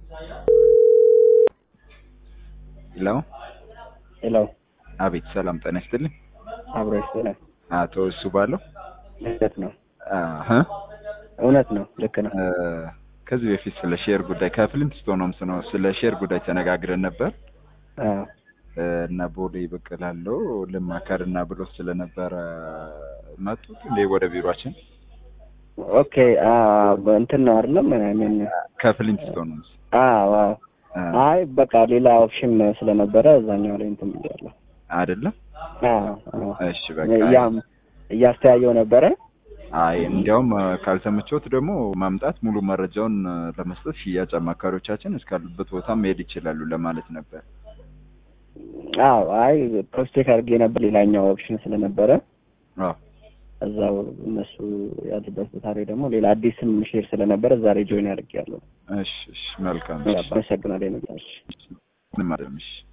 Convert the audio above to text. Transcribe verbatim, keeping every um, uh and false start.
ሄሎ ሄሎ አቤት ሰላም ጤና ይስጥልኝ አብሮሽ ሰላም አቶ እሱ ባለው እውነት ነው አህ እውነት ነው ልክ ነው ከዚህ በፊት ስለ ሼር ጉዳይ ከፍሊንትስቶንስ ነው ስለ ሼር ጉዳይ ተነጋግረን ነበር አዎ እና ቦሌ በቀላለው ለማከርና ብሎ ስለነበረ መጡት እንደ ወደ ቢሮአችን ኦኬ አ እንትን ነው አይደለም ምን ከፍሊንትስቶንስ አዎ አይ በቃ ሌላ ኦፕሽን ስለነበረ እዛኛው ላይ እንትን ብያለሁ አይደለም አዎ እሺ በቃ ያም እያስተያየው ነበረ አይ እንዲያውም ካልተመቾት ደግሞ ማምጣት ሙሉ መረጃውን ለመስጠት ሽያጭ አማካሪዎቻችን እስካሉበት ቦታ መሄድ ይችላሉ ለማለት ነበር አዎ አይ ፕሮስቴክ አድርጌ ነበር ሌላኛው ኦፕሽን ስለነበረ አዎ እዛው እነሱ ያሉበት ቦታ ላይ ደግሞ ሌላ አዲስም ሼር ስለነበረ ዛሬ ጆይን አድርጌያለሁ እሺ እሺ መልካም እሺ መሰግናለሁ እሺ ምን ማለት ነው